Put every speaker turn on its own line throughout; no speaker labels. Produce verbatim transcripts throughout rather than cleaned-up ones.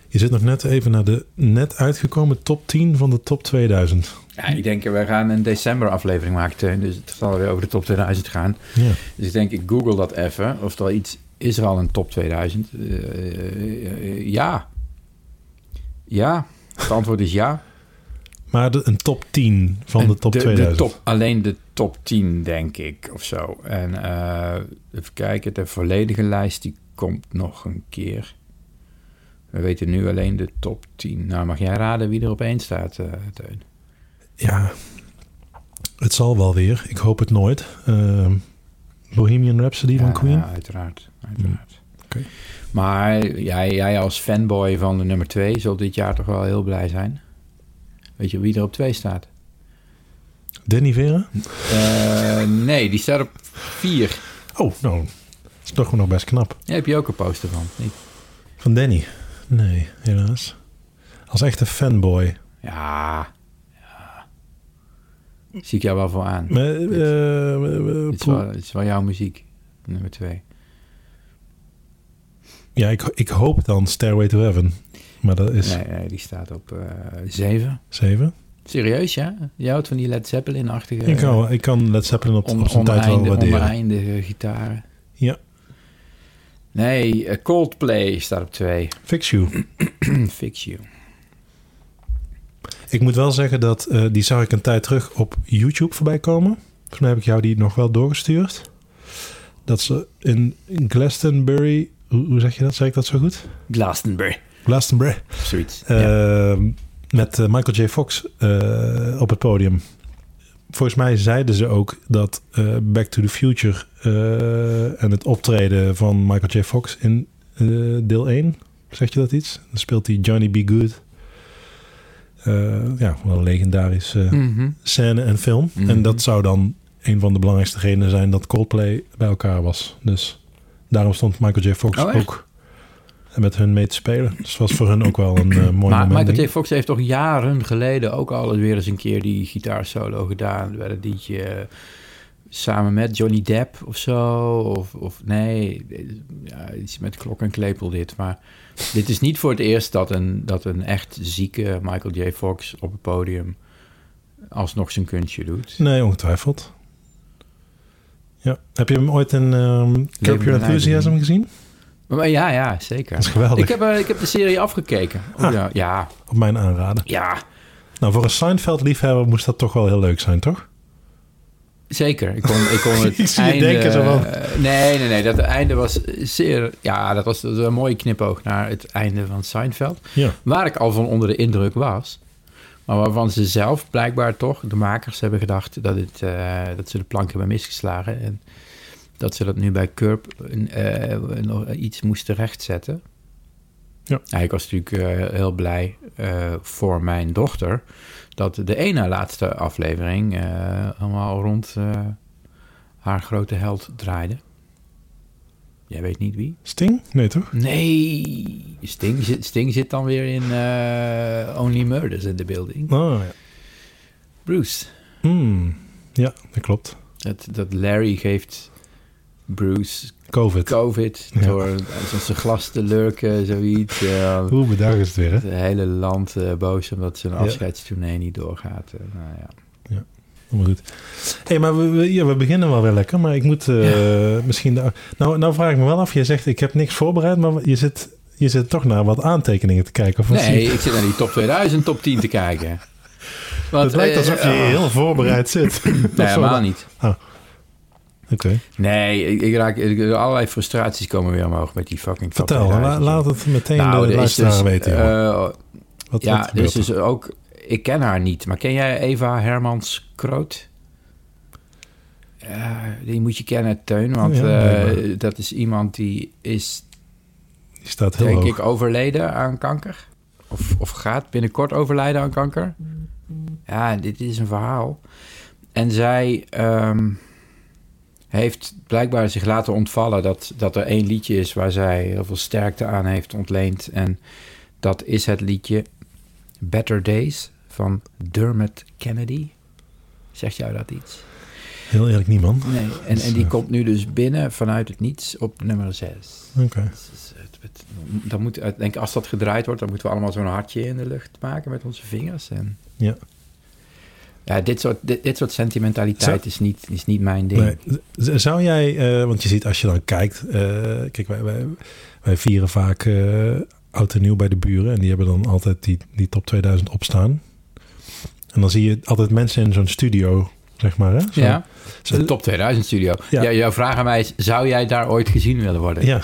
Je zit nog net even naar de net uitgekomen top tien van de top tweeduizend.
Ja, ik denk, we gaan een december aflevering maken, Teun. Dus het zal weer over de top tweeduizend gaan.
Ja.
Dus ik denk, ik google dat even. Of er al iets... Is er al een top tweeduizend? Uh, uh, uh, ja. Ja. Het antwoord is ja.
Maar de, een top tien van de top
de,
tweeduizend?
De top, alleen de top tien, denk ik, of zo. En uh, even kijken, de volledige lijst die komt nog een keer. We weten nu alleen de top tien. Nou, mag jij raden wie er op één staat, uh, Teun?
Ja, het zal wel weer. Ik hoop het nooit. Uh, Bohemian Rhapsody
ja,
van Queen?
Ja, uiteraard. uiteraard.
Hmm. Okay.
Maar jij, jij als fanboy van de nummer twee zult dit jaar toch wel heel blij zijn. Weet je wie er op twee staat?
Danny Vera?
Uh, nee, die staat op vier.
Oh, nou, dat is toch nog best knap.
Ja, heb je ook een poster van? Niet?
Van Danny? Nee, helaas. Als echte fanboy.
Ja, ja. Zie ik jou wel voor aan.
Maar, uh,
dit,
uh,
dit, is wel, dit is wel jouw muziek, nummer twee.
Ja, ik, ik hoop dan Stairway to Heaven. Maar dat is...
Nee, nee die staat op uh, zeven.
Zeven?
Serieus, ja? Je houdt van die Led Zeppelin-achtige...
Ik kan, ik kan Led Zeppelin op,
on,
op zijn tijd wel waarderen.
Oneindige gitaren.
Ja.
Nee, uh, Coldplay staat op twee.
Fix You.
Fix You.
Ik moet wel zeggen dat uh, die zag ik een tijd terug op YouTube voorbij komen. Volgens mij heb ik jou die nog wel doorgestuurd. Dat ze in Glastonbury... Hoe, hoe zeg je dat? Zeg ik dat zo goed?
Glastonbury.
Glastonbury.
Zoiets.
Uh,
ja.
Met uh, Michael J. Fox uh, op het podium. Volgens mij zeiden ze ook dat uh, Back to the Future uh, en het optreden van Michael J. Fox in uh, deel één, zeg je dat iets? Dan speelt hij Johnny B. Good. Uh, ja, wel een legendarische uh,
mm-hmm.
scène en film. Mm-hmm. En dat zou dan een van de belangrijkste redenen zijn dat Coldplay bij elkaar was. Dus daarom stond Michael J. Fox
oh,
ook met hun mee te spelen. Dus het was voor hun ook wel een uh, mooi
maar
moment.
Michael J. Fox heeft toch jaren geleden ook al weer eens een keer die gitaarsolo gedaan. Er werd een liedje uh, samen met Johnny Depp of zo. Of, of nee, ja, iets met klok en klepel dit. Maar dit is niet voor het eerst dat een, dat een echt zieke Michael J. Fox op het podium alsnog zijn kunstje doet.
Nee, ongetwijfeld. Ja. Heb je hem ooit in um, Curb Your Enthusiasm gezien?
Maar ja, ja, zeker.
Dat is geweldig.
Ik heb, uh, ik heb de serie afgekeken.
Ah,
ja, ja.
Op mijn aanraden.
Ja.
Nou, voor een Seinfeld-liefhebber moest dat toch wel heel leuk zijn, toch?
Zeker. Ik kon, ik kon het
ik zie je
einde...
denken zo van...
Uh, nee, nee, nee. Dat einde was zeer... Ja, dat was, dat was een mooie knipoog naar het einde van Seinfeld.
Ja.
Waar ik al van onder de indruk was. Maar waarvan ze zelf blijkbaar toch, de makers, hebben gedacht dat, het, uh, dat ze de plank hebben misgeslagen. En dat ze dat nu bij Curb uh, nog iets moesten rechtzetten.
Ja.
Ja, ik was natuurlijk uh, heel blij uh, voor mijn dochter dat de ene laatste aflevering uh, allemaal rond uh, haar grote held draaide. Jij weet niet wie?
Sting? Nee, toch?
Nee, Sting, zit, Sting zit dan weer in uh, Only Murders in the Building.
Oh, ja.
Bruce.
Mm, ja, dat klopt.
Dat, dat Larry geeft Bruce
COVID,
COVID
ja.
door zijn glas te lurken, zoiets. Uh,
Hoe bedacht is het weer, hè?
Het hele land uh, boos omdat zijn afscheidstournee niet doorgaat. Uh, nou ja.
Ja, maar goed. Hé, hey, maar we, we, ja, we beginnen wel weer lekker, maar ik moet uh, ja. misschien... De, nou, nou vraag ik me wel af, je zegt ik heb niks voorbereid, maar je zit, je zit toch naar wat aantekeningen te kijken. Of
nee, ik zit naar die top tweeduizend, top tien te kijken.
Want, het lijkt alsof je uh, heel voorbereid zit.
Nee, helemaal niet.
Oh. Oké. Okay.
Nee, ik, ik raak ik, allerlei frustraties komen weer omhoog met die fucking top
Vertel, la, laat het meteen nou, de luisteraar dus, weten.
Uh,
wat,
ja,
wat
dus, dus ook... Ik ken haar niet, maar ken jij Eva Hermans-Kroot? Uh, die moet je kennen, Teun, want ja, uh, dat is iemand die is...
Die staat heel
denk
hoog.
ik overleden aan kanker. Of, of gaat binnenkort overlijden aan kanker. Ja, dit is een verhaal. En zij... Um, heeft blijkbaar zich laten ontvallen dat, dat er één liedje is waar zij heel veel sterkte aan heeft ontleend. En dat is het liedje Better Days van Dermot Kennedy. Zegt jou dat iets?
Heel eerlijk niemand.
Nee, en,
Dus,
en die
uh,
komt nu dus binnen vanuit het niets op nummer zes.
Oké. Okay.
Dus het, het, dan moet, ik denk, als dat gedraaid wordt, dan moeten we allemaal zo'n hartje in de lucht maken met onze vingers. En
Ja.
Ja, dit soort, dit, dit soort sentimentaliteit is niet, is niet mijn ding.
Nee. Zou jij, uh, want je ziet als je dan kijkt, uh, kijk, wij, wij, wij vieren vaak uh, oud en nieuw bij de buren en die hebben dan altijd die, die top tweeduizend opstaan. En dan zie je altijd mensen in zo'n studio, zeg maar. Hè? Zo,
ja,
zo,
de top tweeduizend studio.
Ja.
Ja, jouw vraag aan mij is, zou jij daar ooit gezien willen worden?
Ja.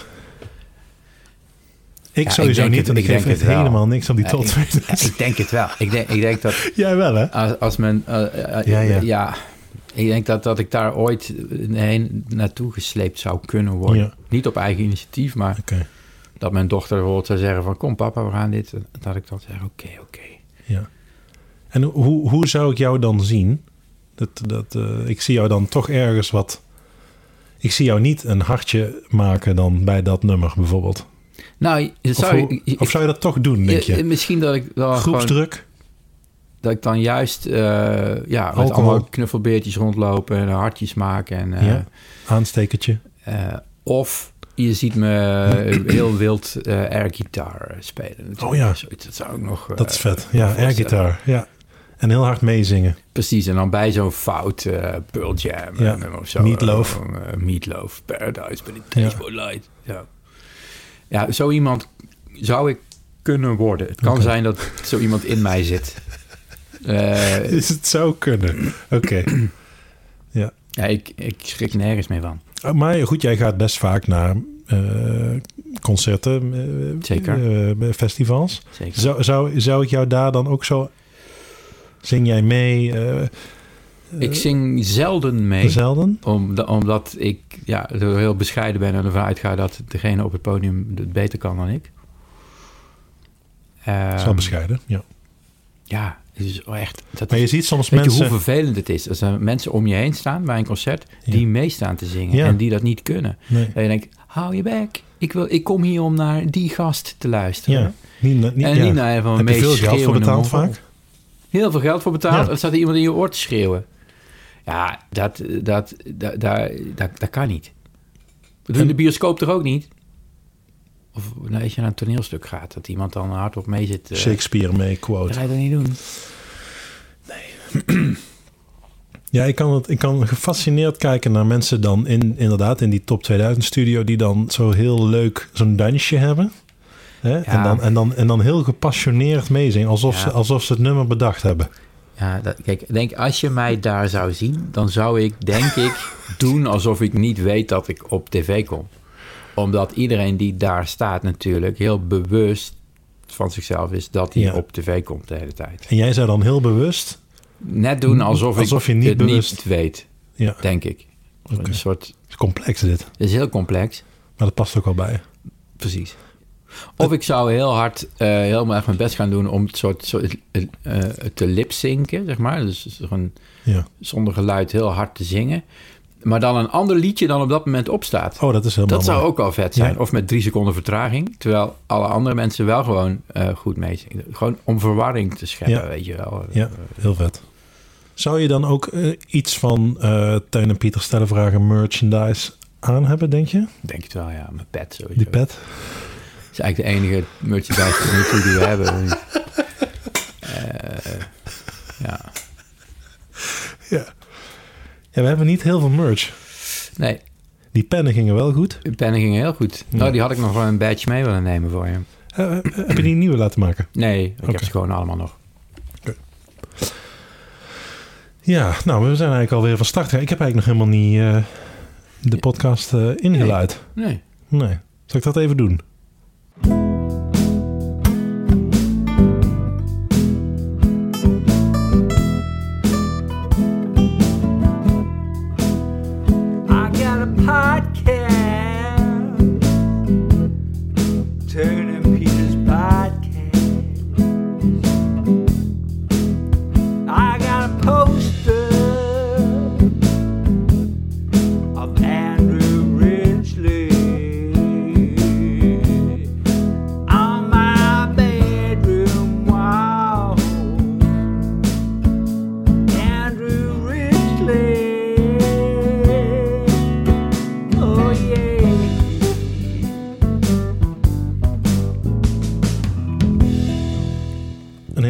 Ik
ja,
sowieso
ik
niet,
het,
want ik, ik geef echt helemaal niks om die top
ja,
tweeduizend.
Ik, ik denk het wel. Ik denk, ik denk dat...
Jij wel, hè?
Als, als men... Uh, uh,
ja, ja.
ja, ik denk dat, dat ik daar ooit heen naartoe gesleept zou kunnen worden. Ja. Niet op eigen initiatief, maar
okay.
dat mijn dochter bijvoorbeeld zou zeggen van... kom papa, we gaan dit. Dat ik dan zeg, oké, okay, oké. Okay.
Ja. En hoe, hoe zou ik jou dan zien? Dat, dat, uh, ik zie jou dan toch ergens wat... Ik zie jou niet een hartje maken dan bij dat nummer bijvoorbeeld.
Nou, zou
of, hoe,
ik,
of zou je dat toch doen, denk je?
Misschien dat ik wel
groepsdruk?
Gewoon, dat ik dan juist uh, ja, met allemaal knuffelbeertjes rondlopen en hartjes maken. En, uh,
ja, aanstekertje.
Uh, of je ziet me heel wild uh, airgitaar spelen. Natuurlijk.
Oh ja.
Zoiets, dat zou ook nog... Uh,
dat is vet. Ja, airgitaar. Ja. En heel hard meezingen.
Precies, en dan bij zo'n fout uh, Pearl Jam
ja.
of zo.
Meatloaf.
Uh, Meatloaf, Paradise, by the Dashboard ja. Light. Ja. Ja, zo iemand zou ik kunnen worden. Het kan okay. zijn dat zo iemand in mij zit.
Uh, Is het zou kunnen? Oké. Okay. Ja.
Ja, ik, ik schrik nergens mee van.
Oh, maar goed, jij gaat best vaak naar uh, concerten. Uh,
Zeker.
Uh, festivals.
Zeker.
Zou, zou, zou ik jou daar dan ook zo... Zing jij mee? Uh,
ik zing zelden mee.
Zelden?
Om, omdat ik ja, heel bescheiden ben en ervan uitga dat degene op het podium het beter kan dan ik.
Dat is wel bescheiden, ja.
Ja, het is echt... Dat
maar je
is,
ziet soms
weet
mensen...
je hoe vervelend het is als er mensen om je heen staan bij een concert die ja. meestaan te zingen
ja.
en die dat niet kunnen.
Nee.
En je denkt, hou je bek. Ik, wil, ik kom hier om naar die gast te luisteren.
Ja. Niet, niet,
en
ja.
niet naar van
Heb je veel geld voor betaald vaak?
Heel veel geld voor betaald.
Ja.
Er staat er iemand in je oor te schreeuwen. Ja, dat, dat, dat, dat, dat, dat kan niet. Dat in de bioscoop toch ook niet? Of nou, als je naar een toneelstuk gaat, dat iemand dan hardop mee zit. Uh,
Shakespeare mee quote.
Dat ga je dat niet doen.
Nee. Ja, ik kan, het, ik kan gefascineerd kijken naar mensen dan in, inderdaad in die top tweeduizend studio die dan zo heel leuk zo'n dansje hebben. Hè? Ja. En, dan, en, dan, en dan heel gepassioneerd meezingen, alsof, ja. ze, alsof ze het nummer bedacht hebben.
Ja, dat, kijk, denk, als je mij daar zou zien, dan zou ik, denk ik, doen alsof ik niet weet dat ik op tv kom. Omdat iedereen die daar staat natuurlijk heel bewust van zichzelf is dat hij ja. op tv komt de hele tijd.
En jij zou dan heel bewust...
Net doen alsof,
alsof
ik
je niet
het
bewust...
niet weet, ja. denk ik.
Okay.
Een soort...
Het is complex dit. Het
is heel complex.
Maar dat past ook wel bij.
Precies. Of ik zou heel hard, uh, heel erg mijn best gaan doen om het soort, soort uh, uh, te lipzinken, zeg maar. Dus gewoon
ja.
zonder geluid heel hard te zingen. Maar dan een ander liedje dan op dat moment opstaat.
Oh, dat is helemaal
Dat zou
mooi.
ook al vet zijn.
Ja.
Of met drie seconden vertraging. Terwijl alle andere mensen wel gewoon uh, goed meezingen. Gewoon om verwarring te scheppen,
ja.
weet je wel.
Ja, heel vet. Zou je dan ook uh, iets van uh, Teun en Pieter stellen vragen merchandise aan hebben, denk je?
Denk het wel, ja. Mijn pet sowieso.
Die pet?
Dat is eigenlijk de enige merchandise tot nu toe die we hebben. Uh, ja.
ja. Ja, we hebben niet heel veel merch.
Nee.
Die pennen gingen wel goed.
Die pennen gingen heel goed. Ja. Nou, die had ik nog wel een badge mee willen nemen voor je.
Uh, uh, heb je die nieuwe laten maken?
Nee, ik okay. heb ze gewoon allemaal nog.
Okay. Ja, nou, we zijn eigenlijk alweer van start. Ik heb eigenlijk nog helemaal niet uh, de podcast uh, ingeluid.
Nee.
Nee. Zal ik dat even doen?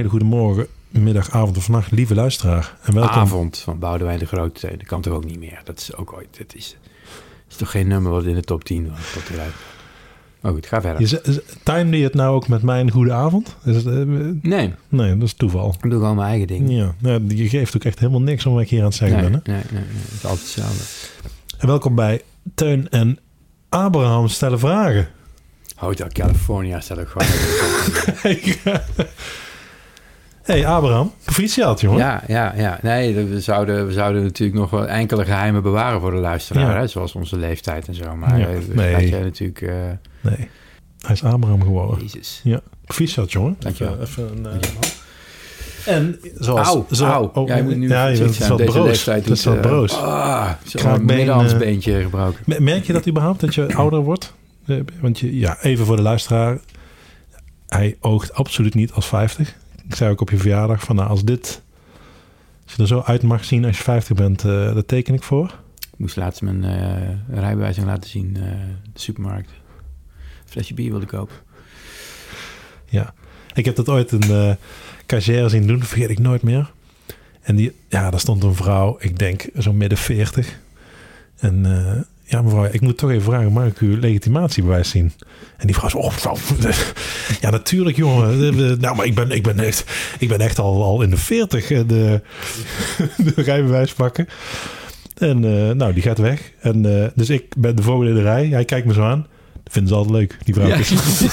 hele goede morgen, middag, avond of nacht, lieve luisteraar. En welkom.
Avond van Boudewijn de Grote. Dat kan toch ook niet meer. Dat is ook ooit. Dat is, is toch geen nummer wat in de top tien was. Tot eruit. Maar goed, ga verder.
Je timde je het nou ook met mijn goede avond? Is het, uh,
nee.
Nee, dat is toeval.
Ik doe gewoon mijn eigen ding.
Ja, ja, je geeft ook echt helemaal niks om wat ik hier aan het zeggen
nee,
ben. Hè?
Nee, nee, nee. Het is altijd hetzelfde.
En welkom bij Teun en Abraham stellen vragen.
Hotel California stel ik gewoon.
Hey Abraham, proficiat jongen.
Ja, ja, ja. Nee, we zouden, we zouden natuurlijk nog wel enkele geheimen bewaren voor de luisteraar.
Ja.
Hè? Zoals onze leeftijd en zo. Maar
Ja,
ja,
nee.
dat jij natuurlijk... Uh...
Nee, hij is Abraham geworden.
Jezus.
Ja, proficiat jongen.
Dankjewel.
Even, even een, uh...
Dankjewel.
En zoals...
Auw,
zo,
auw.
Oh,
ja, je moet nu
ja, je bent wat broos. Het is wat broos.
Ah, zo'n
Kraakbeen,
middenhandsbeentje gebroken.
Merk je dat überhaupt, dat je ouder wordt? Want je, ja, even voor de luisteraar. Hij oogt absoluut niet als vijftig. Ik zei ook op je verjaardag van nou, als dit... Als je er zo uit mag zien als je vijftig bent, uh, daar teken ik voor.
Ik moest laatst mijn uh, rijbewijs laten zien. Uh, de supermarkt. Een flesje bier wilde kopen.
Ja, ik heb dat ooit een uh, cashier zien doen. Dat vergeet ik nooit meer. En die, ja, daar stond een vrouw, ik denk zo'n midden veertig. En uh, ja, mevrouw, ik moet toch even vragen, mag ik uw legitimatiebewijs zien? En die vrouw zei, oh, vrouw, ja, natuurlijk, jongen. Nou, maar ik ben, ik ben echt, ik ben echt al, al in de veertig de, de rijbewijs pakken. En uh, nou, die gaat weg. En uh, dus ik ben de volgende in de rij. Hij kijkt me zo aan. Dat vinden ze altijd leuk, die vrouwtjes.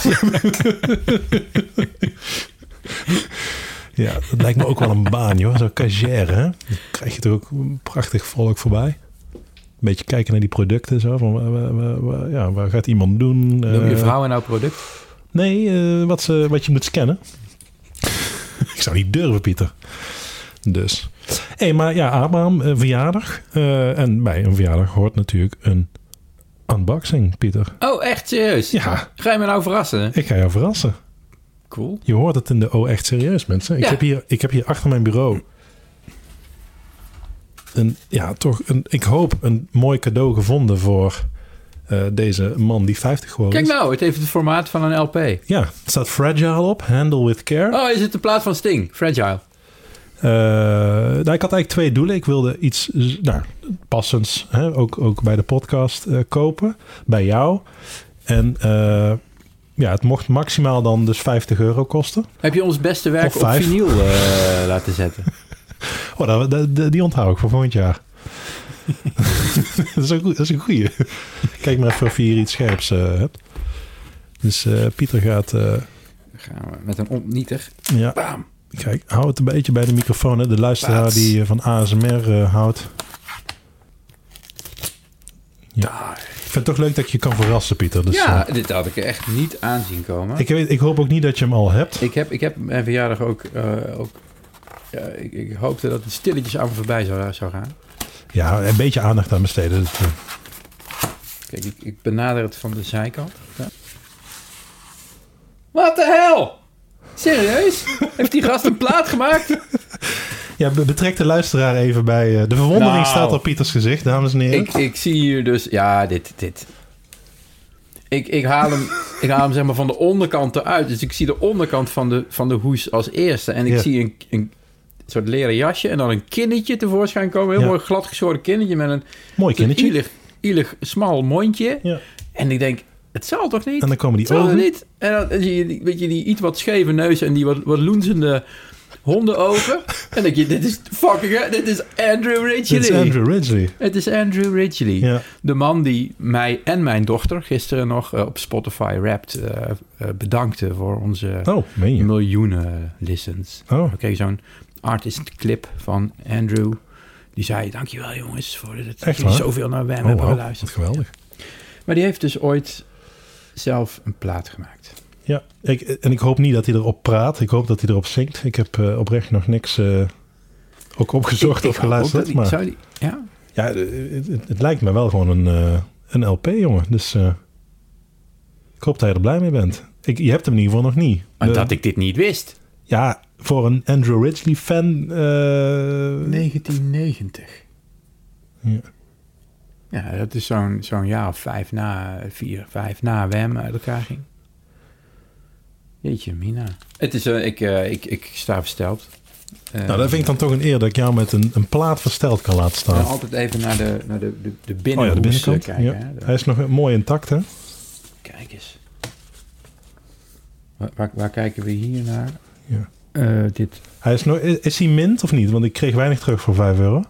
Ja. Ja, dat lijkt me ook wel een baan, joh. Zo'n cashier, hè? Dan krijg je toch ook een prachtig volk voorbij. Een beetje kijken naar die producten. Zo. Van, waar, waar, waar, ja, waar gaat iemand doen?
Noem je
uh,
vrouw nou product?
Nee, uh, wat, ze, wat je moet scannen. Ik zou niet durven, Pieter. Dus. Hé, hey, maar ja, Abraham, uh, verjaardag. Uh, en bij een verjaardag hoort natuurlijk een unboxing, Pieter.
Oh, echt serieus?
Ja.
Ga je me nou verrassen?
Ik ga jou verrassen.
Cool.
Je hoort het in de oh echt serieus, mensen. Ik,
ja.
heb, hier, ik heb hier achter mijn bureau... Een, ja, toch een, ik hoop een mooi cadeau gevonden voor uh, deze man die vijftig geworden
Kijk
is.
nou, het heeft het formaat van een L P.
Ja, er staat Fragile op, Handle with Care.
Oh, is het de plaat van Sting? Fragile.
Uh, nou, ik had eigenlijk twee doelen. Ik wilde iets nou, passends, hè, ook, ook bij de podcast uh, kopen, bij jou. En uh, ja, het mocht maximaal dan dus vijftig euro kosten.
Heb je ons beste werk op vinyl uh, laten zetten?
Oh, dat, dat, die onthoud ik voor volgend jaar. dat, is een goed, dat is een goeie. Kijk maar even of je hier iets scherps uh, hebt. Dus uh, Pieter gaat... Uh,
gaan we met een ontnieter.
Ja.
Bam.
Kijk, hou het een beetje bij de microfoon. Hè? De luisteraar Baats. die uh, van A S M R uh, houdt. Ja. Ik vind het toch leuk dat je kan verrassen, Pieter. Dus,
ja,
uh,
dit had ik echt niet aanzien komen.
Ik, weet, ik hoop ook niet dat je hem al hebt.
Ik heb, ik heb mijn verjaardag ook... Uh, ook ja, ik, ik hoopte dat het stilletjes aan me voorbij zou, zou gaan.
Ja, een beetje aandacht aan besteden. Dus, uh.
Kijk, ik, ik benader het van de zijkant. Ja. Wat de hel? Serieus? Heeft die gast een plaat gemaakt?
Ja, betrek de luisteraar even bij... Uh, de verwondering nou, staat op Pieters gezicht, dames en heren.
Ik, ik zie hier dus... Ja, dit... dit. Ik, ik, haal hem, ik haal hem zeg maar van de onderkant eruit. Dus ik zie de onderkant van de, van de hoes als eerste. En ik ja. zie een, een soort leren jasje en dan een kinnetje tevoorschijn komen. Heel ja. mooi gladgeschoren kinnetje met een...
Mooi kinnetje.
Ielig, ielig smal mondje.
Ja.
En ik denk... Het zal toch niet?
En dan komen die
het
ogen.
Niet. En dan zie je, weet je die iets wat scheve neus en die wat, wat loenzende hondenogen. En dan denk je, dit is fucking... Dit is Andrew Ridgeley.
Dit is Andrew Ridgeley.
Het is Andrew Ridgeley.
Ja.
De man die mij en mijn dochter gisteren nog uh, op Spotify Wrapped uh, uh, bedankte voor onze
oh,
miljoenen listens.
Oh.
We kregen zo'n artist clip van Andrew. Die zei, dankjewel jongens voor dat jullie zoveel naar Wham oh, hebben
wow,
geluisterd.
Wat geweldig.
Maar die heeft dus ooit... zelf een plaat gemaakt.
Ja, ik, en ik hoop niet dat hij erop praat. Ik hoop dat hij erop zingt. Ik heb uh, oprecht nog niks uh, ook opgezocht ik, of ik geluisterd. Die, maar zou die,
ja,
ja het, het, het lijkt me wel gewoon een, uh, een L P, jongen. Dus uh, ik hoop dat je er blij mee bent. Ik, je hebt hem in ieder geval nog niet.
Maar
de,
dat ik dit niet wist.
Ja, voor een Andrew Ridgeley fan... Uh,
negentien negentig.
Ja.
Ja, dat is zo'n, zo'n jaar of vijf na, vier, vijf na Wham uit elkaar ging. Jeetje, Mina. Het is, uh, ik, uh, ik, ik sta versteld. Uh,
nou, dat vind ik dan toch een eer dat ik jou met een, een plaat versteld kan laten staan.
En altijd even naar de, naar de, de, de binnenhoes
oh ja, de binnenkant.
kijken.
Ja.
Hè? De...
Hij is nog mooi intact, hè?
Kijk eens. Waar, waar, waar kijken we hier naar?
Ja.
Uh, dit.
Hij is, nog, is, is hij mint of niet? Want ik kreeg weinig terug voor vijf euro.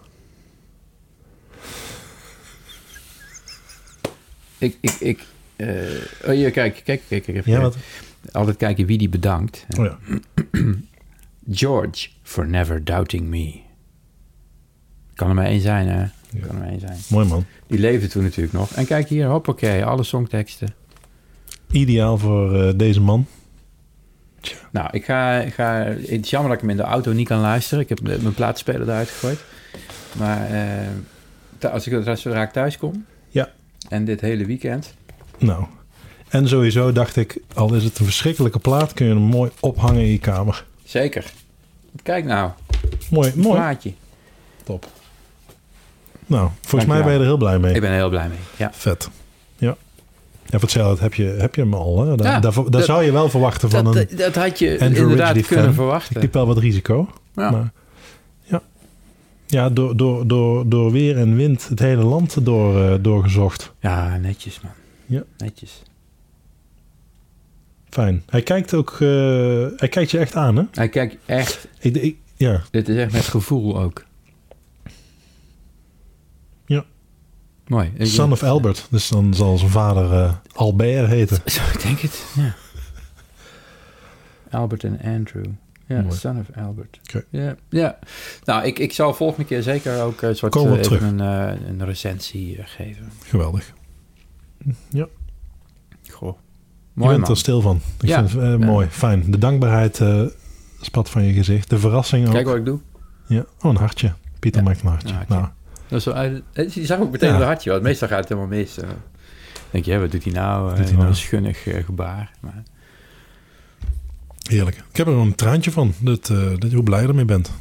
Ik, ik, ik... Uh, oh, hier, kijk, kijk, kijk, kijk even.
Ja, wat?
Altijd kijken wie die bedankt.
Oh ja.
George, for never doubting me. Kan er maar één zijn, hè?
Ja.
Kan er maar één zijn.
Mooi, man.
Die leefde toen natuurlijk nog. En kijk hier, hoppakee, alle songteksten.
Ideaal voor uh, deze man. Tja.
Nou, ik ga, ik ga... Het is jammer dat ik hem in de auto niet kan luisteren. Ik heb mijn plaatspeler eruit gegooid. Maar uh, als ik zodra ik thuis kom...
Ja.
En dit hele weekend...
Nou... En sowieso dacht ik, al is het een verschrikkelijke plaat, kun je hem mooi ophangen in je kamer.
Zeker. Kijk nou.
Mooi, mooi.
Plaatje.
Top. Nou, volgens
Dank
mij
je
ben je er heel blij mee.
Ik ben er heel blij mee, ja.
Vet. Ja. Ja, voor hetzelfde heb je, heb je hem al. Hè? Daar,
ja,
daar, daar
dat,
zou je wel verwachten van
dat,
een
dat had je
Andrew
inderdaad
Ridgeley
kunnen
fan.
verwachten.
Ik liep wel wat risico.
Ja.
Maar, ja, ja door, door, door, door weer en wind het hele land door, uh, doorgezocht.
Ja, netjes man.
Ja.
Netjes.
Fijn. Hij kijkt ook, uh, hij kijkt je echt aan, hè?
Hij kijkt echt.
Ik, ik, ja.
Dit is echt met gevoel ook.
Ja.
Mooi.
Son of Albert. Dus dan zal zijn vader uh, Albert heten.
Zo, ik denk het. Ja. Albert en Andrew. Ja,
Mooi.
Son of Albert.
Okay.
Ja, ja. Nou, ik, ik zal volgende keer zeker ook een soort uh, even een, uh, een recensie uh, geven.
Geweldig. Ja.
Goh.
Je bent er stil van. Ik
ja.
vind het uh, mooi, ja. Fijn. De dankbaarheid uh, spat van je gezicht. De verrassing ook.
Kijk wat ik doe.
Ja. Oh, een hartje. Pieter
ja.
maakt een hartje.
Ja,
nou.
Dat is zo, je zag ook meteen ja. een hartje. Want meestal gaat het helemaal mis. Dan denk je, wat doet hij nou? Doet hij nou? Een schunnig uh, gebaar. Maar...
Heerlijk. Ik heb er een traantje van. Dat, uh, dat je hoe blij je ermee bent.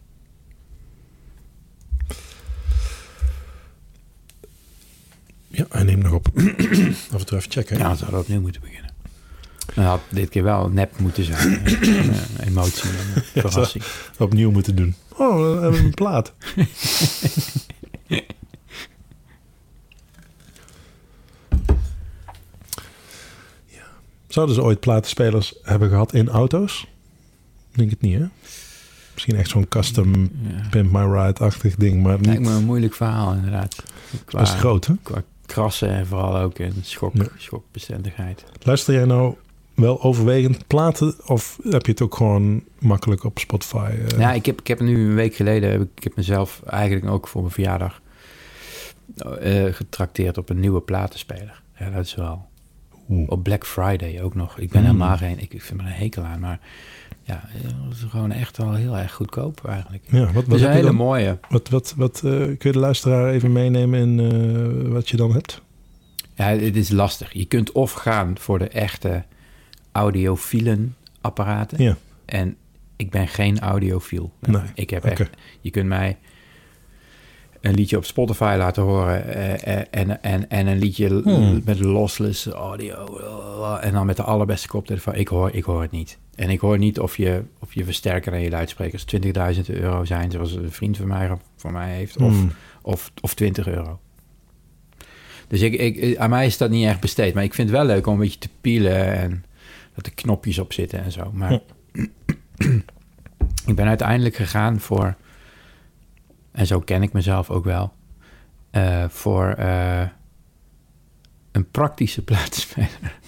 Ja, hij neemt nog op. Af en toe even checken.
Ja, we zouden opnieuw moeten beginnen. Dan had dit keer wel nep moeten zijn. Een emotie en een verrassing.
Ja, opnieuw moeten doen. Oh, we hebben een plaat. Ja. Zouden ze ooit platenspelers hebben gehad in auto's? Ik denk het niet, hè? Misschien echt zo'n custom ja. Pimp My Ride-achtig ding, maar niet...
Lijkt me een moeilijk verhaal, inderdaad.
Qua, dat is groot, hè?
Qua krassen en vooral ook in schok, ja. schokbestendigheid.
Luister jij nou wel overwegend platen of heb je het ook gewoon makkelijk op Spotify? Uh...
Ja, ik heb, ik heb nu een week geleden, heb ik, ik heb mezelf eigenlijk ook voor mijn verjaardag uh, getrakteerd op een nieuwe platenspeler. Ja, dat is wel... Oeh. Op Black Friday ook nog. Ik ben mm. helemaal geen... Ik, ik vind me een hekel aan, maar... Ja, dat is gewoon echt wel heel erg goedkoop eigenlijk.
Ja, wat, wat
dus een hele
dan,
mooie.
Wat, wat, wat uh, kun je de luisteraar even meenemen in uh, wat je dan hebt?
Ja, het is lastig. Je kunt of gaan voor de echte audiofielen apparaten.
Ja.
En ik ben geen audiofiel.
Nee.
Ik heb
okay.
echt... Je kunt mij een liedje op Spotify laten horen uh, en, en, en een liedje hmm. met lossless audio uh, en dan met de allerbeste koptelefoon. Ik hoor, ik hoor het niet. En ik hoor niet of je, of je versterker en je luidsprekers twintigduizend euro zijn, zoals een vriend van mij, van mij heeft, of, hmm. of, of twintig euro. Dus ik, ik, aan mij is dat niet echt besteed. Maar ik vind het wel leuk om een beetje te pielen en dat er knopjes op zitten en zo. Maar hmm. ik ben uiteindelijk gegaan voor... En zo ken ik mezelf ook wel. Uh, voor uh, een praktische platenspeler.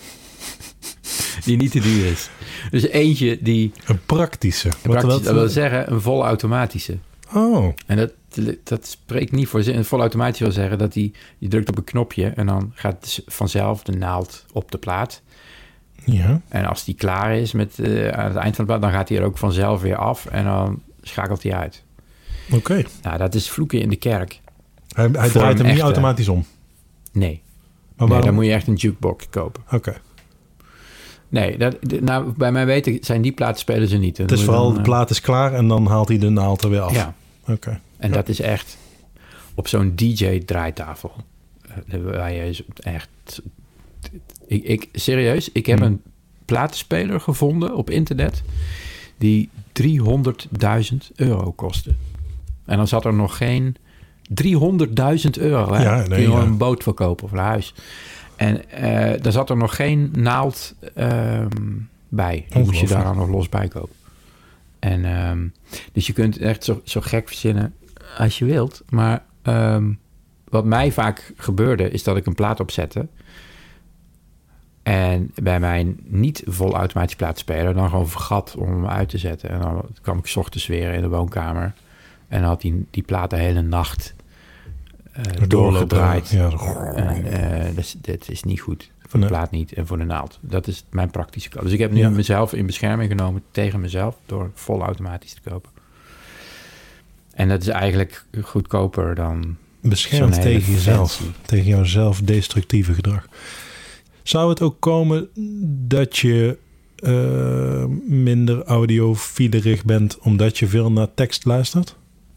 Die niet te duur is. Dus eentje die...
Een praktische?
Een praktische wat, wat, dat wil zeggen een volautomatische.
Oh.
En dat, dat spreekt niet voor zin. Een volautomatische wil zeggen dat die... Je drukt op een knopje en dan gaat vanzelf de naald op de plaat.
Ja.
En als die klaar is met, uh, aan het eind van de plaat... dan gaat hij er ook vanzelf weer af en dan schakelt hij uit.
Oké. Okay.
Nou, dat is vloeken in de kerk.
Hij, hij draait hem echte... niet automatisch om?
Nee. Maar nee, dan moet je echt een jukebox kopen.
Oké. Okay.
Nee, dat, nou, bij mij weten zijn die platenspelers er niet.
Het is vooral, dan, de plaat is klaar en dan haalt hij de naald er weer af.
Ja.
Oké. Okay.
En ja. dat is echt op zo'n D J-draaitafel. Waar je echt... Ik, ik, serieus, ik heb hmm. een platenspeler gevonden op internet die driehonderdduizend euro kostte. En dan zat er nog geen driehonderdduizend euro. Hè?
Ja, nee,
kun je
ja.
een boot verkopen of een huis. En uh, daar zat er nog geen naald uh, bij. Die moest je daar dan nog los bij kopen. En um, dus je kunt echt zo, zo gek verzinnen als je wilt. Maar um, wat mij vaak gebeurde, is dat ik een plaat opzette. En bij mijn niet volautomatische plaatspeler dan gewoon vergat om hem uit te zetten. En dan kwam ik 's ochtends weer in de woonkamer. En dan had die, die plaat de hele nacht uh, doorgedraaid. Ja. En uh, dat, dat is niet goed. Voor de nee. plaat niet en voor de naald. Dat is mijn praktische kant. Dus ik heb nu ja. mezelf in bescherming genomen tegen mezelf door volautomatisch te kopen. En dat is eigenlijk goedkoper dan...
Beschermd tegen jezelf. Fancy. Tegen jouw zelfdestructieve gedrag. Zou het ook komen dat je uh, minder audiofielerig bent omdat je veel naar tekst luistert?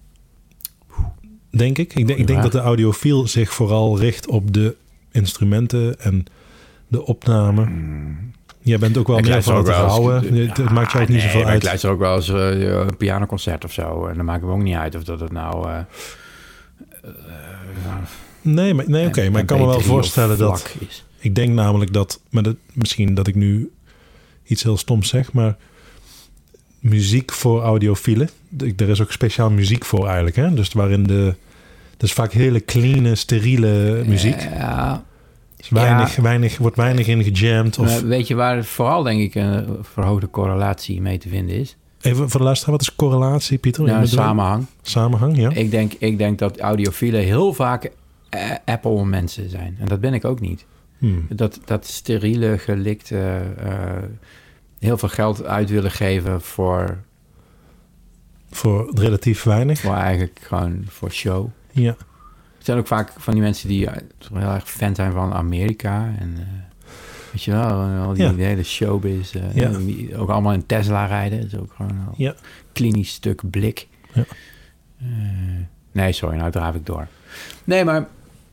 Denk ik. Ik denk, ik denk dat de audiofiel zich vooral richt op de instrumenten en de opname. Mm. Jij bent ook wel ik meer van het houden. Het ja, maakt jou ook niet nee, zoveel uit. Ik
luister ook wel eens uh, een pianoconcert of zo. En dan maakt het me ook niet uit of dat het nou... Uh, uh,
nee, maar, nee oké. Okay, maar ik kan me wel voorstellen dat...
Is.
Ik denk namelijk dat... Maar dat, misschien dat ik nu iets heel stoms zeg, maar... Muziek voor audiofielen. Er is ook speciaal muziek voor eigenlijk. Hè? Dus waarin de... Dat is vaak hele clean, steriele muziek.
Ja...
Dus weinig, ja, weinig, wordt weinig in gejamd. Of...
Weet je waar vooral, denk ik, een verhoogde correlatie mee te vinden is?
Even voor de luisteraar, wat is correlatie, Pieter?
Nou, een samenhang.
Samenhang, ja.
Ik denk, ik denk dat audiofielen heel vaak uh, Apple-mensen zijn. En dat ben ik ook niet. Hmm. Dat, dat steriele, gelikte, uh, heel veel geld uit willen geven voor...
Voor relatief weinig?
Voor eigenlijk gewoon voor show.
Ja.
Er zijn ook vaak van die mensen die heel erg fan zijn van Amerika. En uh, weet je wel, al die, ja. die hele showbiz. Uh, ja. die ook allemaal in Tesla rijden. Dat is ook gewoon een
ja.
klinisch stuk blik.
Ja.
Uh, nee, sorry, nou draaf ik door. Nee, maar...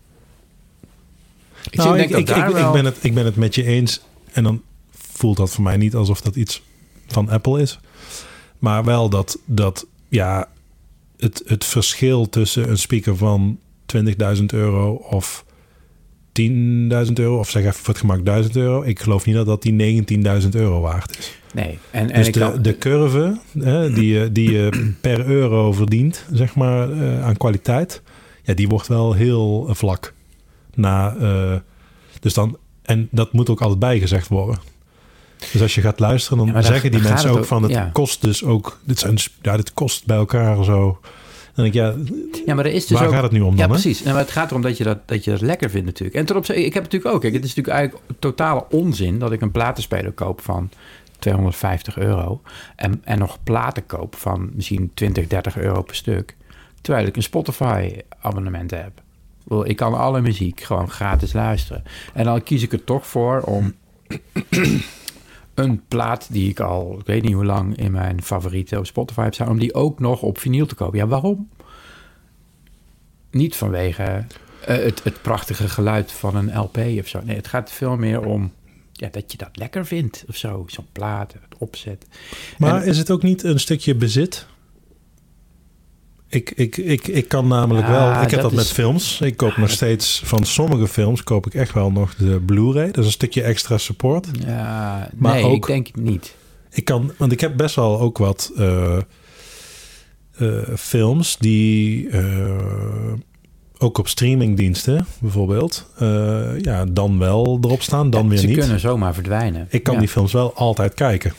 Ik, nou, denk ik, dat ik, daar ik, wel... ik, ben het, ik ben het met je eens. En dan voelt dat voor mij niet alsof dat iets van Apple is. Maar wel dat, dat ja, het, het verschil tussen een speaker van... twintigduizend euro of tienduizend euro... of zeg even voor het gemak duizend euro. Ik geloof niet dat dat die negentienduizend euro waard is.
Nee. En, en
dus
ik
de,
kan...
de curve hè, die, je, die je per euro verdient, zeg maar, uh, aan kwaliteit... ja, die wordt wel heel uh, vlak. Na, uh, dus dan, en dat moet ook altijd bijgezegd worden. Dus als je gaat luisteren, dan ja, zeggen die mensen ook, ook van... het ja. kost dus ook... Dit, zijn, ja, dit kost bij elkaar zo... En ik, ja,
ja, maar er is dus
waar
ook,
gaat het nu om dan?
Ja, precies. Nou, maar het gaat erom dat je dat, dat je dat lekker vindt natuurlijk. En terop, ik heb natuurlijk ook... Kijk, het is natuurlijk eigenlijk totale onzin... dat ik een platenspeler koop van tweehonderdvijftig euro... en, en nog platen koop van misschien twintig, dertig euro per stuk... terwijl ik een Spotify-abonnement heb. Ik kan alle muziek gewoon gratis luisteren. En dan kies ik er toch voor om... een plaat die ik al, ik weet niet hoe lang... in mijn favorieten op Spotify heb staan... om die ook nog op vinyl te kopen. Ja, waarom? Niet vanwege uh, het, het prachtige geluid van een L P of zo. Nee, het gaat veel meer om... Ja, dat je dat lekker vindt of zo. Zo'n plaat, het opzet.
Maar
en,
is het ook niet een stukje bezit? Ik, ik, ik, ik kan namelijk ja, wel... Ik heb dat, dat is, met films. Ik koop ja, nog steeds... Van sommige films koop ik echt wel nog de Blu-ray. Dat is een stukje extra support.
Ja, maar nee, ook, ik denk niet.
Ik kan... Want ik heb best wel ook wat uh, uh, films die... Uh, ook op streamingdiensten bijvoorbeeld... Uh, ja, dan wel erop staan, dan ja, weer
ze
niet.
Ze kunnen zomaar verdwijnen.
Ik kan ja. die films wel altijd kijken.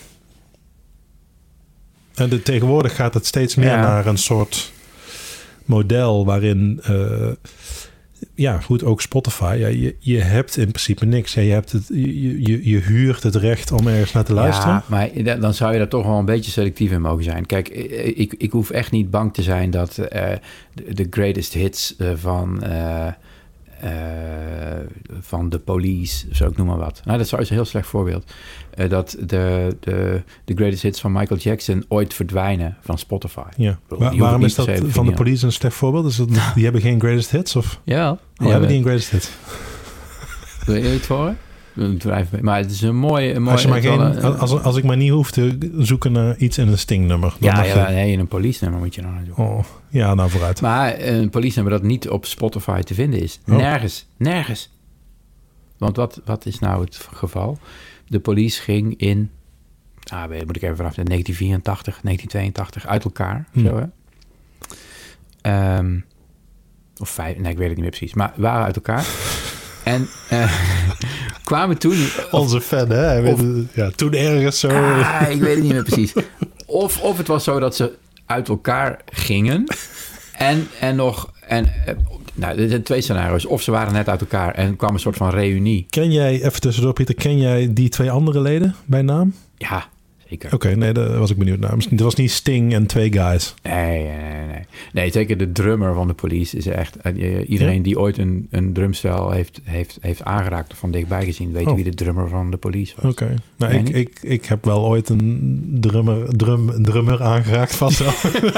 En de, tegenwoordig gaat het steeds meer ja. naar een soort... model waarin, uh, ja goed, ook Spotify, ja, je, je hebt in principe niks. Ja, je, hebt het, je, je, je huurt het recht om ergens naar te luisteren.
Ja, maar dan zou je daar toch wel een beetje selectief in mogen zijn. Kijk, ik, ik hoef echt niet bang te zijn dat uh, de, de greatest hits uh, van... Uh, Uh, van de Police, zo ik noem maar wat. Nou, dat is een heel slecht voorbeeld. Uh, dat de, de, de greatest hits van Michael Jackson ooit verdwijnen van Spotify.
Ja. Waar, waarom is dat van de Police een slecht voorbeeld? Is dat, die hebben geen greatest hits? Of?
Ja.
Die hebben die een greatest hit.
Wil je het voor? Maar het is een mooie... Een mooie
als, je maar geen,
een,
als, als ik maar niet hoef te zoeken naar iets in een Sting-nummer.
Ja, ja je... nee, in een police-nummer moet je dan doen.
Oh, ja, nou vooruit.
Maar een police-nummer dat niet op Spotify te vinden is. Oh. Nergens, nergens. Want wat, wat is nou het geval? De Police ging in... Ah, moet ik even vanaf negentien vierentachtig, negentien tweeëntachtig uit elkaar. Hmm. Zo, hè? Um, of vijf, nee, ik weet het niet meer precies. Maar waren uit elkaar. En uh, kwamen toen...
Onze fan, hè? Hij
of,
weet, ja, toen ergens zo...
Ah, ik weet het niet meer precies. Of, of het was zo dat ze uit elkaar gingen. En, en nog... En, nou, er zijn twee scenario's. Of ze waren net uit elkaar en kwam een soort van reunie.
Ken jij, even tussendoor Pieter, ken jij die twee andere leden bij naam?
Ja, zeker.
Oké, okay, nee, daar was ik benieuwd naar. Het was niet Sting en twee guys.
Nee, nee, nee. Nee, zeker de drummer van de Police is echt... Uh, iedereen ja? die ooit een, een drumstel heeft, heeft, heeft aangeraakt of van dichtbij gezien... weet oh. wie de drummer van de Police was.
Oké. Okay. Nou, ik, ik, ik heb wel ooit een drummer, drum, drummer aangeraakt vast wel.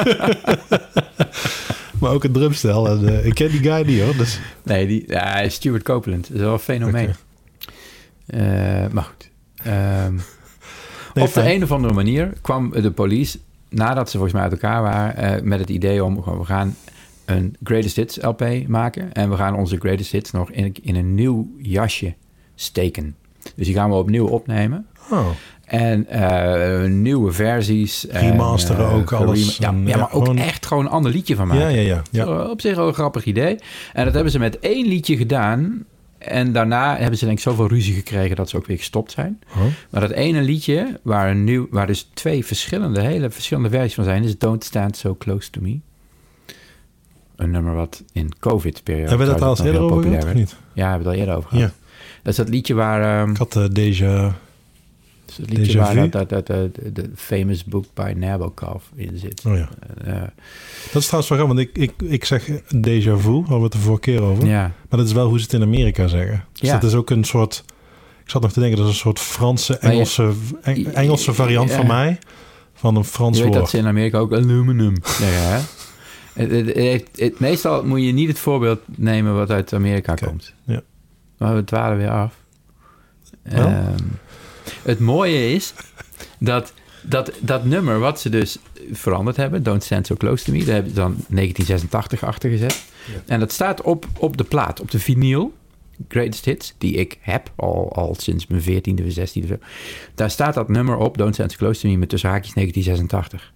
Maar ook een drumstel. En, uh, ik ken die guy niet, hoor. Dus...
Nee, die, ja, Stuart Copeland. Dat is wel een fenomeen. Okay. Uh, maar goed. Um, nee, op fijn. de een of andere manier kwam de Police... nadat ze volgens mij uit elkaar waren... Uh, met het idee om... Gewoon, we gaan een Greatest Hits L P maken... en we gaan onze Greatest Hits nog in, in een nieuw jasje steken. Dus die gaan we opnieuw opnemen.
Oh.
En uh, nieuwe versies.
Remasteren uh, ook alles.
Ja,
en,
ja, maar
ja,
ook
gewoon...
echt gewoon een ander liedje van maken.
Ja, ja, ja. ja.
Zo, op zich wel een grappig idee. En dat hebben ze met één liedje gedaan. En daarna hebben ze denk ik zoveel ruzie gekregen... dat ze ook weer gestopt zijn.
Oh.
Maar dat ene liedje, waar, een nieuw, waar dus twee verschillende... hele verschillende versies van zijn... is Don't Stand So Close To Me. Een nummer wat in COVID-periode...
Hebben we dat al eens eerder over gehad of niet?
Ja, hebben we het al eerder over gehad. Ja. Dat is dat liedje waar... Um,
ik had uh, Deja...
Dat is het liedje waar dat, dat, dat, dat, de famous book by Nabokov in zit.
Oh ja. Uh, dat is trouwens wel grappig, want ik, ik, ik zeg déjà vu, hadden we het de vorige keer over.
Ja.
Maar dat is wel hoe ze het in Amerika zeggen. Dus
ja.
dat is ook een soort... Ik zat nog te denken, dat is een soort Franse, Engelse, Eng, Engelse variant ja. van mij. Van een Frans
je weet
woord.
dat ze in Amerika ook aluminum zeggen, hè? het, het, het, het, meestal moet je niet het voorbeeld nemen wat uit Amerika okay. komt.
Ja.
Maar we dwalen weer af. Um, het mooie is dat, dat dat nummer wat ze dus veranderd hebben... Don't Stand So Close To Me... daar hebben ze dan negentien zesentachtig achter gezet. Ja. En dat staat op, op de plaat, op de vinyl... Greatest Hits, die ik heb al, al sinds mijn veertiende of zestiende. Daar staat dat nummer op, Don't Stand So Close To Me... met tussen haakjes negentien zesentachtig.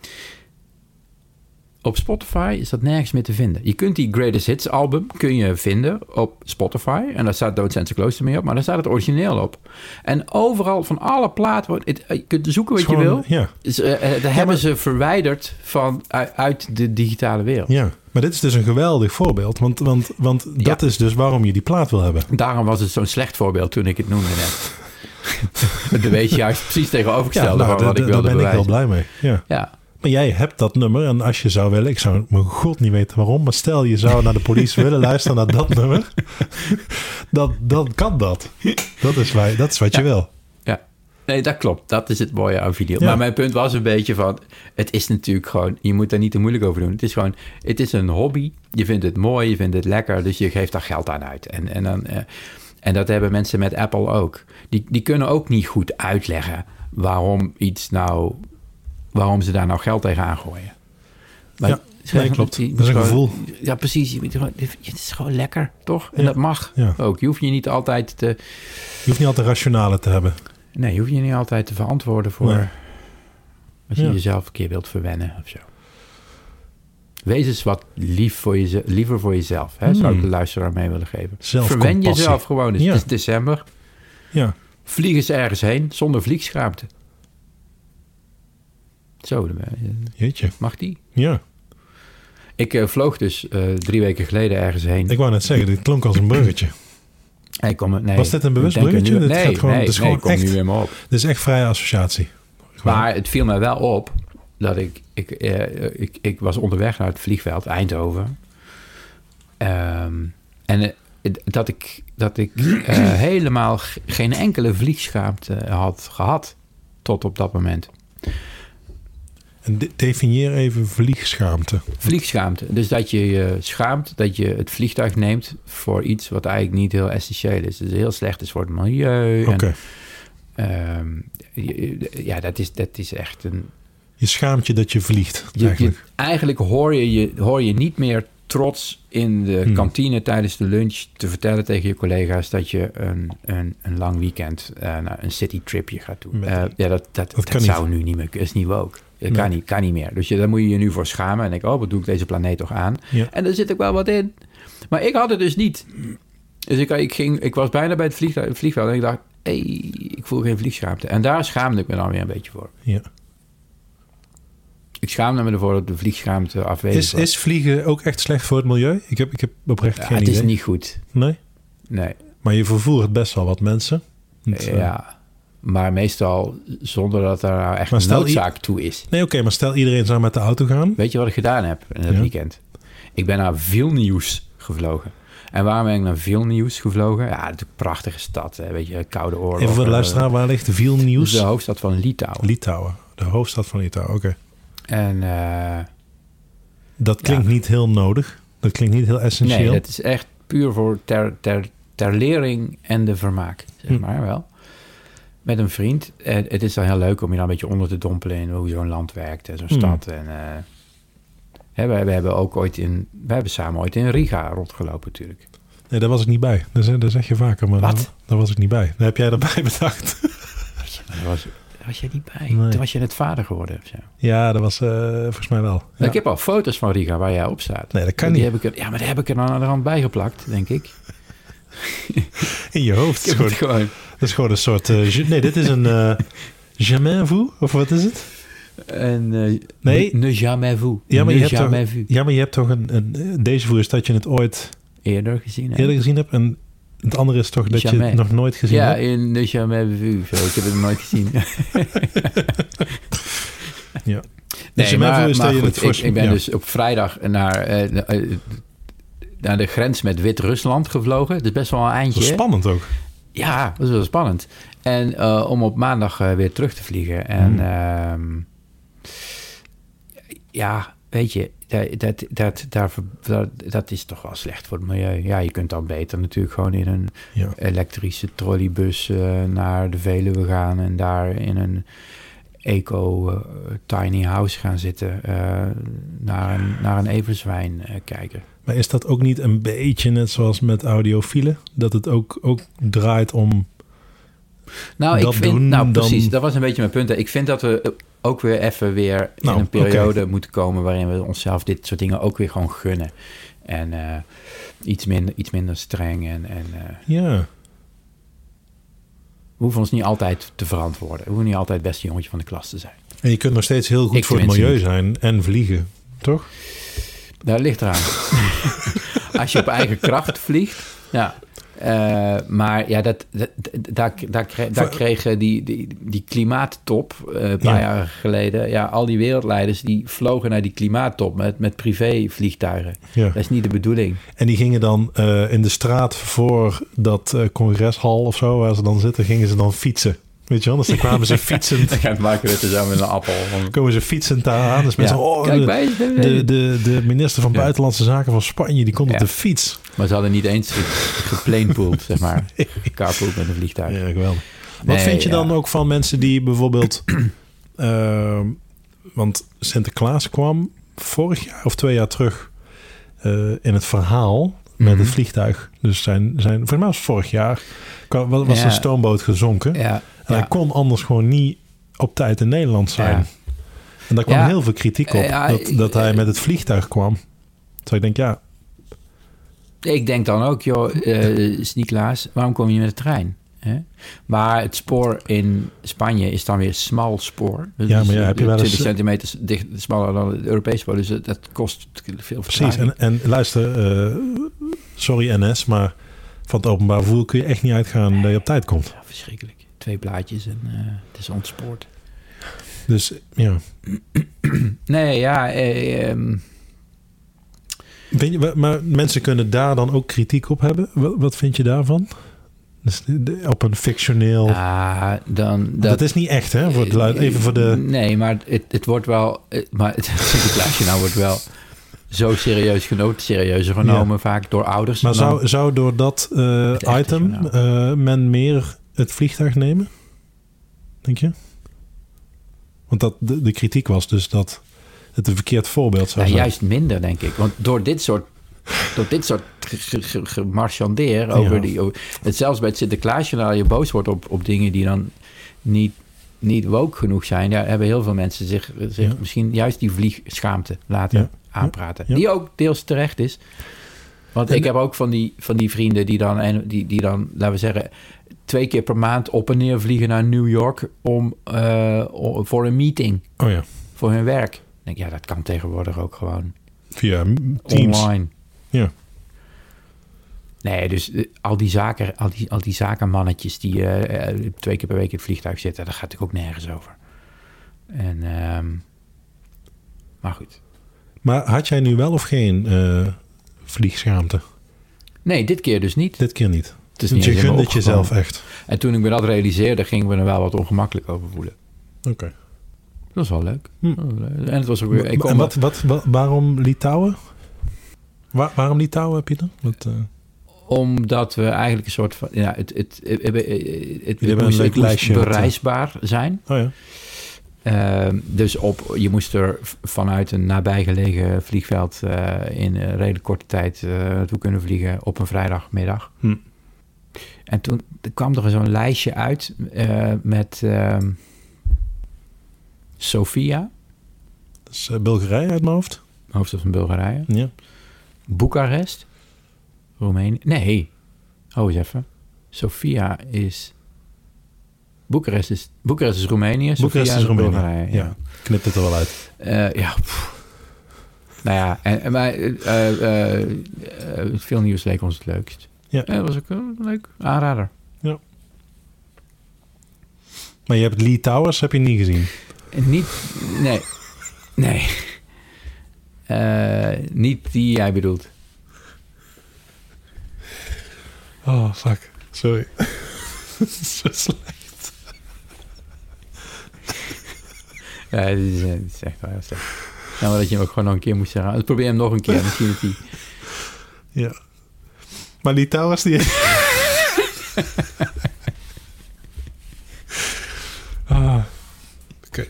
Op Spotify is dat nergens meer te vinden. Je kunt die Greatest Hits album kun je vinden op Spotify. En daar staat Don't Stand So Close To Me op. Maar daar staat het origineel op. En overal van alle platen... Je kunt zoeken wat Gewoon, je wil. Ja. Dus, uh, daar ja, hebben maar... ze verwijderd van, uit, uit de digitale wereld.
Ja, maar dit is dus een geweldig voorbeeld. Want, want, want dat ja. is dus waarom je die plaat wil hebben.
Daarom was het zo'n slecht voorbeeld toen ik het noemde net. Dan weet je juist precies tegenovergestelde ja, nou, van wat de, de, ik wilde bewijzen.
Daar ben ik wel blij mee. Ja.
ja.
Maar jij hebt dat nummer en als je zou willen... Ik zou mijn god niet weten waarom... maar stel je zou naar de Police willen luisteren naar dat nummer... dan, dan kan dat. Dat is, wij, dat is wat
ja.
je wil.
Ja, nee, dat klopt. Dat is het mooie aan vinyl. Ja. Maar mijn punt was een beetje van... het is natuurlijk gewoon... je moet daar niet te moeilijk over doen. Het is gewoon... het is een hobby. Je vindt het mooi, je vindt het lekker... dus je geeft daar geld aan uit. En, en, dan, uh, en dat hebben mensen met Apple ook. Die, die kunnen ook niet goed uitleggen... waarom iets nou... waarom ze daar nou geld tegenaan gooien. Maar
ja, nee, klopt. Dat is een
gewoon,
gevoel.
Ja, precies. Je, het is gewoon lekker, toch? En
ja,
dat mag
ja.
ook. Je hoeft je niet altijd te...
Je hoeft niet altijd rationale te hebben.
Nee, je hoeft je niet altijd te verantwoorden voor... Nee. als je ja. jezelf een keer wilt verwennen of zo. Wees eens wat lief voor je, liever voor jezelf. Hè? Zou ik de luisteraar mee willen geven. Verwen jezelf gewoon eens. Ja. Het is december.
Ja.
Vlieg eens ergens heen zonder vliegschaamte. Zo,
Jeetje.
Mag die?
Ja.
Ik uh, vloog dus uh, drie weken geleden ergens heen.
Ik wou net zeggen, dit klonk als een bruggetje.
Hey, kom, nee,
Was dit een bewust bruggetje?
Nu,
dit
nee,
gaat gewoon,
nee,
dit is
nee,
gewoon
kom
echt,
nu weer maar op.
Dit is echt vrije associatie. Gewoon.
Maar het viel mij wel op dat ik... Ik, uh, ik, ik was onderweg naar het vliegveld Eindhoven. Um, en uh, dat ik, dat ik uh, helemaal g- geen enkele vliegschaamte had gehad tot op dat moment.
En de- definieer even vliegschaamte.
Vliegschaamte. Dus dat je je schaamt dat je het vliegtuig neemt voor iets wat eigenlijk niet heel essentieel is. Dus heel slecht is voor het milieu.
Oké.
Okay. Um, ja, dat is, dat is echt een...
Je schaamt je dat je vliegt,
je,
eigenlijk.
Je, eigenlijk hoor je, je, hoor je niet meer trots in de hmm. kantine tijdens de lunch te vertellen tegen je collega's dat je een, een, een lang weekend uh, naar een citytripje gaat doen. Uh, ja, dat, dat, dat, dat
kan
zou
niet.
nu niet meer. Dat is niet woke. Dat
nee.
kan, niet, kan niet meer. Dus je, daar moet je je nu voor schamen. En denk, oh, wat doe ik deze planeet toch aan?
Ja.
En daar zit ook wel wat in. Maar ik had het dus niet. Dus ik, ik, ging, ik was bijna bij het vliegveld, het vliegveld en ik dacht, hé, hey, ik voel geen vliegschaamte. En daar schaamde ik me dan weer een beetje voor.
Ja.
Ik schaamde me ervoor dat de vliegschaamte afwezig
is,
was.
Is vliegen ook echt slecht voor het milieu? Ik heb, ik heb oprecht
ja,
geen
het
idee.
is niet goed.
Nee?
Nee.
Maar je vervoert best wel wat mensen. Het,
ja, maar meestal zonder dat er nou echt een noodzaak toe is.
Nee, oké, okay, maar stel iedereen zou met de auto gaan.
Weet je wat ik gedaan heb in dat ja. weekend? Ik ben naar Vilnius gevlogen. En waarom ben ik naar Vilnius gevlogen? Ja, het is een prachtige stad. Hè? Weet je, Koude Oorlog.
Even voor de luisteraar, waar ligt Vilnius?
De hoofdstad van Litouwen.
Litouwen, de hoofdstad van Litouwen, oké. Okay.
En uh,
dat klinkt ja. niet heel nodig. Dat klinkt niet heel essentieel.
Nee, dat is echt puur voor ter, ter, ter lering en de vermaak, zeg hm. maar wel. Met een vriend. En het is dan heel leuk om je dan een beetje onder te dompelen in hoe zo'n land werkt en zo'n hm. stad. En uh, hè, we, we hebben ook ooit in, we hebben samen ooit in Riga rondgelopen natuurlijk.
Nee, daar was ik niet bij. Dat zeg, dat zeg je vaker, maar
Wat?
Daar, daar was ik niet bij. Daar heb jij erbij bedacht.
Dat was, was jij niet bij?
Nee.
Toen was je net vader geworden of zo.
Ja, dat was uh, volgens mij wel. Ja.
Ik heb al foto's van Riga waar jij op staat.
Nee, dat kan
die
niet.
Heb ik er, ja, maar die heb ik er dan aan de rand bijgeplakt, denk ik.
In je hoofd.
Ik
gewoon,
gewoon.
Dat is gewoon een soort... Uh, nee, dit is een... Uh, jamais vous? Of wat is het?
En, uh,
nee.
Ne, ne jamais vous.
Ja, maar
ne
je hebt
jamais
toch,
vu.
Ja, maar je hebt toch een... een deze voor is dat je het ooit...
Eerder gezien hebt.
Eerder gezien hebt. En het andere is toch dat jamais. je het nog nooit gezien
ja,
hebt?
Ja, in ne jamais vu. Zo, ik heb het nog nooit gezien.
ja.
Nee, maar, maar goed, het voor... ik, ik ben ja. dus op vrijdag naar, uh, naar de grens met Wit-Rusland gevlogen. Dat is best wel een eindje.
Dat is spannend ook.
Ja, dat is wel spannend. En uh, om op maandag uh, weer terug te vliegen. En hmm. uh, ja, weet je, dat, dat, dat, dat, dat, dat is toch wel slecht voor het milieu. Ja, je kunt dan beter natuurlijk gewoon in een ja. elektrische trolleybus uh, naar de Veluwe gaan en daar in een eco uh, tiny house gaan zitten, uh, naar een, naar een everzwijn uh, kijken.
Maar is dat ook niet een beetje net zoals met audiofielen? Dat het ook, ook draait om
nou,
dat
ik vind,
doen,
nou,
dan...
precies, dat was een beetje mijn punt. Ik vind dat we ook weer even weer in nou, een periode okay. moeten komen waarin we onszelf dit soort dingen ook weer gewoon gunnen. En uh, iets, minder, iets minder streng. En, en, uh,
ja.
We hoeven ons niet altijd te verantwoorden. We hoeven niet altijd het beste jongetje van de klas te zijn.
En je kunt nog steeds heel goed
ik
voor het milieu niet. zijn en vliegen, toch?
Dat ligt eraan. Als je op eigen kracht vliegt, ja. Uh, maar ja, dat, dat, daar, daar, kreeg, daar kregen die, die, die klimaattop uh, een paar ja. jaar geleden... Ja, al die wereldleiders die vlogen naar die klimaattop met, met privévliegtuigen. Ja. Dat is niet de bedoeling.
En die gingen dan uh, in de straat voor dat uh, congreshal of zo... waar ze dan zitten, gingen ze dan fietsen. Weet je wel, dus dan kwamen ze fietsend.
Dan gaat Mark Rutte zo met een appel.
Dan komen ze fietsend daar aan. Dus mensen, ja. oh, Kijk, de, de, de, de minister van ja. Buitenlandse Zaken van Spanje, die komt ja. op de fiets.
Maar ze hadden niet eens geplanpoeld, zeg maar. Carpooled met een vliegtuig.
Ja, geweldig. Wat nee, vind je ja. dan ook van mensen die bijvoorbeeld... uh, want Sinterklaas kwam vorig jaar of twee jaar terug uh, in het verhaal met mm-hmm. het vliegtuig. Dus zijn, zijn, voor mij was vorig jaar kwam, was ja. een stoomboot gezonken. Ja. En ja. hij kon anders gewoon niet op tijd in Nederland zijn. Ja. En daar kwam ja. heel veel kritiek op ja, dat, dat hij met het vliegtuig kwam. Dus ik denk, ja...
Ik denk dan ook, joh, uh, Sniklaas, waarom kom je met de trein? Hè? Maar het spoor in Spanje is dan weer smal spoor. Dus
ja, maar ja, heb je wel eens...
twintig centimeter dicht, smaller dan het Europees spoor. Dus dat kost veel vertraging.
Precies, en, en luister, uh, sorry N S, maar van het openbaar vervoer kun je echt niet uitgaan nee. dat je op tijd komt.
Ja, verschrikkelijk. Twee plaatjes en uh, het is ontspoord.
Dus, ja.
Nee, ja... Eh, um...
Vind je, maar mensen kunnen daar dan ook kritiek op hebben. Wat, wat vind je daarvan? Dus de, op een fictioneel...
Ah, dan... Dat,
dat is niet echt, hè? Voor het luid, even voor de...
Nee, maar het, het wordt wel... Maar het Sinterklaasje nou wordt wel zo serieus genomen, serieuzer genomen ja. vaak door ouders.
Maar zou, zou door dat uh, item uh, men meer het vliegtuig nemen? Denk je? Want dat, de, de kritiek was dus dat het een verkeerd voorbeeld zou
ja,
zijn.
Juist minder, denk ik. Want door dit soort... Door dit soort gemarchandeer over ja. die... Over, het zelfs bij het Sinterklaasjournaal je boos wordt op, op dingen die dan niet, niet woke genoeg zijn. Daar hebben heel veel mensen zich, zich ja. misschien juist die vliegschaamte laten ja. aanpraten. Ja. Die ook deels terecht is. Want en, ik heb ook van die, van die vrienden die dan, en die, die dan, laten we zeggen, twee keer per maand op en neer vliegen naar New York om, uh, om voor een meeting.
Oh ja.
Voor hun werk. Ik denk, ja, dat kan tegenwoordig ook gewoon.
Via Teams.
Online.
Ja.
Nee, dus uh, al die zaken, al die, al die zakenmannetjes die uh, uh, twee keer per week in het vliegtuig zitten, daar gaat natuurlijk ook nergens over. En, um, maar goed.
Maar had jij nu wel of geen uh, vliegschaamte?
Nee, dit keer dus niet.
Dit keer niet.
Het is
niet je gunde het jezelf echt.
En toen ik me dat realiseerde, gingen we er wel wat ongemakkelijk over voelen.
Oké. Okay.
Dat was wel leuk.
Hm.
En het was ook weer... Ik
en wat, wat, wat, waarom Litouwen? Waar, waarom Litouwen heb je dan? Wat, uh...
Omdat we eigenlijk een soort van... Ja, het, het, het, het, het,
het moest, het moest
bereisbaar zijn.
Oh ja.
Uh, dus op, je moest er vanuit een nabijgelegen vliegveld uh, in een redelijk korte tijd uh, naartoe kunnen vliegen op een vrijdagmiddag.
Hm.
En toen kwam er zo'n lijstje uit uh, met uh, Sofia.
Dat is uh, Bulgarije uit mijn hoofd.
Hoofdstad van Bulgarije.
Ja.
Boekarest. Roemenië. Nee. Oh, eens even. Sofia is... Boekarest is, Boekarest is Roemenië.
Boekarest is Roemenië.
Bulgarije, ja.
ja. Knipt het er wel uit.
Uh, ja. Pff. Nou ja. En, en maar, uh, uh, uh, veel nieuws leek ons het leukst.
Ja.
En dat was ook een leuk aanrader.
Ja. Maar je hebt Lee Towers, heb je niet gezien?
En niet... Nee. Nee. Uh, niet die jij bedoelt.
Oh, fuck. Sorry. Zo slecht.
Ja, het is, het is echt wel heel slecht. Nou, maar dat je hem ook gewoon nog een keer moest zeggen. Dus probeer hem nog een keer. Misschien dat hij...
Ja. Maar die Towers, die... ah. Oké. Okay.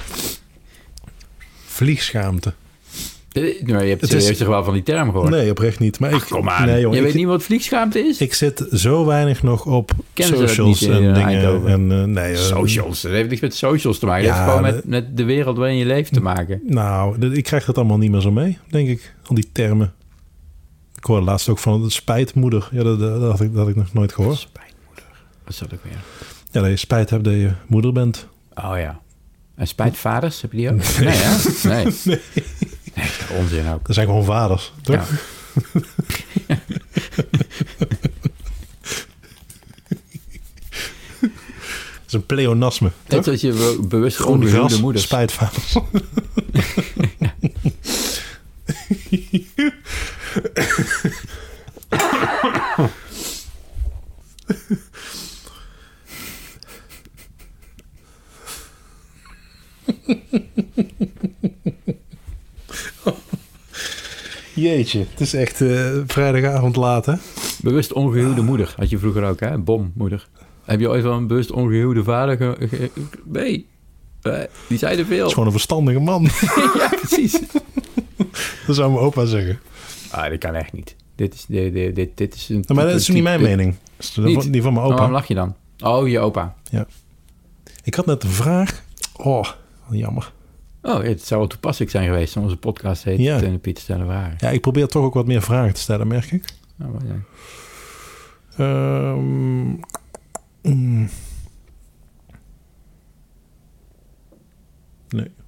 Vliegschaamte.
Nou, je hebt serieus is... toch wel van die term gehoord?
Nee, oprecht niet. Maar
Ach,
ik,
kom aan.
Nee, jongen,
je
ik,
weet niet wat vliegschaamte is?
Ik zit zo weinig nog op
Kennen
socials
niet,
en
uh,
dingen. En, uh, nee, uh,
socials? Dat heeft niks met socials te maken. Ja, het heeft gewoon met, met de wereld waarin je leeft te maken.
Nou, de, ik krijg dat allemaal niet meer zo mee, denk ik. Al die termen. Ik hoorde laatst ook van de spijtmoeder. Ja, dat, dat, dat, had ik, dat had ik nog nooit gehoord.
Spijtmoeder? Wat is dat ook weer?
Ja, dat je spijt hebt dat je moeder bent.
Oh ja. En spijtvaders, heb je die ook? Nee, nee hè? Nee. Nee. Nee, onzin ook.
Dat zijn gewoon vaders, toch? Ja. Dat is een pleonasme.
Net als je bewust ongehuwde moeders.
Spijtvaders. Jeetje, het is echt uh, vrijdagavond laat, hè?
Bewust ongehuwde ah. moeder had je vroeger ook, hè? Bommoeder. Heb je ooit wel een bewust ongehuwde vader? Ge- ge- nee, uh, die zeiden veel. Het
is gewoon een verstandige man.
Ja, precies.
Dat zou mijn opa zeggen.
Ah, dat kan echt niet. Dit is, dit, dit, dit, dit is een...
Nou, maar dat is niet mijn dit, mening. Dat is niet. Die van mijn opa.
Oh, waarom lach je dan? Oh, je opa.
Ja. Ik had net een vraag. Oh, jammer.
Oh, het zou wel toepasselijk zijn geweest. Onze podcast heet ja. Teun en Piet stellen vragen.
Ja, ik probeer toch ook wat meer vragen te stellen, merk ik.
Oh, wat ja.
Um, mm. Nee.